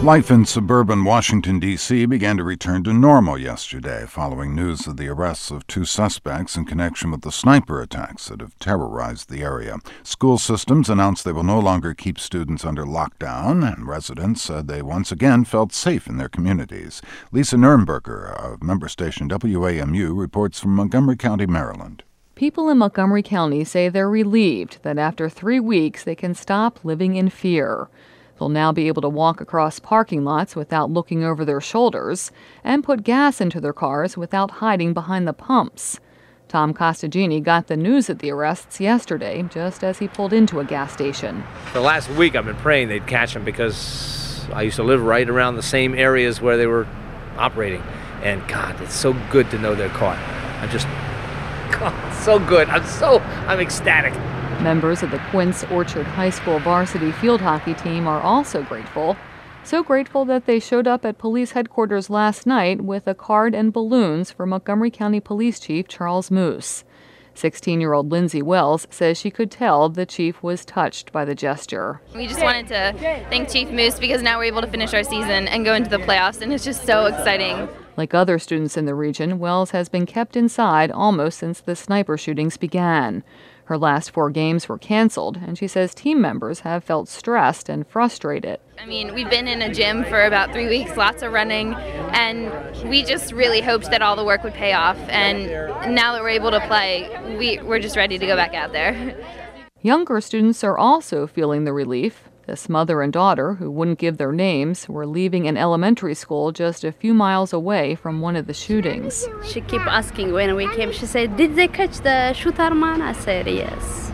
Life in suburban Washington, D.C. began to return to normal yesterday following news of the arrests of 2 suspects in connection with the sniper attacks that have terrorized the area. School systems announced they will no longer keep students under lockdown, and residents said they once again felt safe in their communities. Lisa Nernberger of member station WAMU reports from Montgomery County, Maryland. People in Montgomery County say they're relieved that after 3 weeks they can stop living in fear. They'll now be able to walk across parking lots without looking over their shoulders and put gas into their cars without hiding behind the pumps. Tom Costagini got the news of the arrests yesterday, just as he pulled into a gas station. For the last week, I've been praying they'd catch them because I used to live right around the same areas where they were operating. And God, it's so good to know they're caught. God, it's so good. I'm ecstatic. Members of the Quince Orchard High School varsity field hockey team are also grateful. So grateful that they showed up at police headquarters last night with a card and balloons for Montgomery County Police Chief Charles Moose. 16-year-old Lindsay Wells says she could tell the chief was touched by the gesture. We just wanted to thank Chief Moose because now we're able to finish our season and go into the playoffs, and it's just so exciting. Like other students in the region, Wells has been kept inside almost since the sniper shootings began. Her last 4 games were canceled, and she says team members have felt stressed and frustrated. I mean, we've been in a gym for about 3 weeks, lots of running, and we just really hoped that all the work would pay off. And now that we're able to play, we're just ready to go back out there. Younger students are also feeling the relief. This mother and daughter, who wouldn't give their names, were leaving an elementary school just a few miles away from one of the shootings. She kept asking when we came. She said, "Did they catch the shooter man?" I said, "Yes."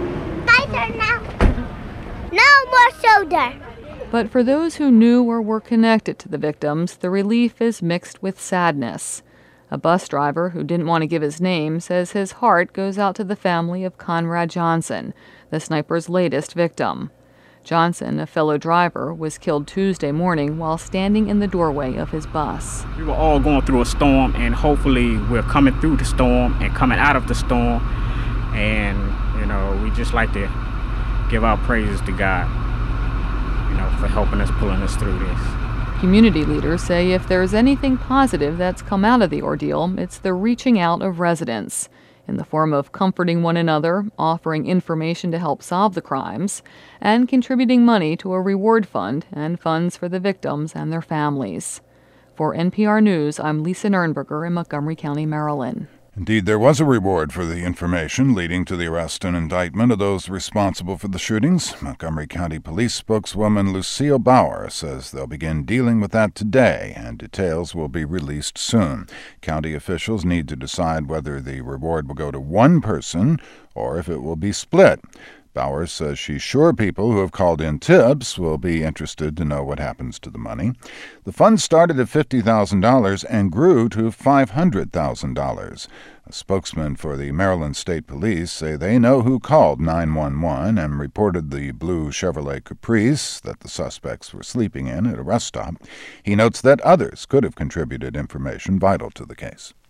No more soda. But for those who knew or were connected to the victims, the relief is mixed with sadness. A bus driver who didn't want to give his name says his heart goes out to the family of Conrad Johnson, the sniper's latest victim. Johnson, a fellow driver, was killed Tuesday morning while standing in the doorway of his bus. We were all going through a storm, and hopefully we're coming through the storm and coming out of the storm. And, we just like to give our praises to God, for helping us, pulling us through this. Community leaders say if there's anything positive that's come out of the ordeal, it's the reaching out of residents, in the form of comforting one another, offering information to help solve the crimes, and contributing money to a reward fund and funds for the victims and their families. For NPR News, I'm Lisa Nernberger in Montgomery County, Maryland. Indeed, there was a reward for the information leading to the arrest and indictment of those responsible for the shootings. Montgomery County Police spokeswoman Lucille Bauer says they'll begin dealing with that today, and details will be released soon. County officials need to decide whether the reward will go to one person or if it will be split. Bauer says she's sure people who have called in tips will be interested to know what happens to the money. The fund started at $50,000 and grew to $500,000. A spokesman for the Maryland State Police say they know who called 911 and reported the blue Chevrolet Caprice that the suspects were sleeping in at a rest stop. He notes that others could have contributed information vital to the case.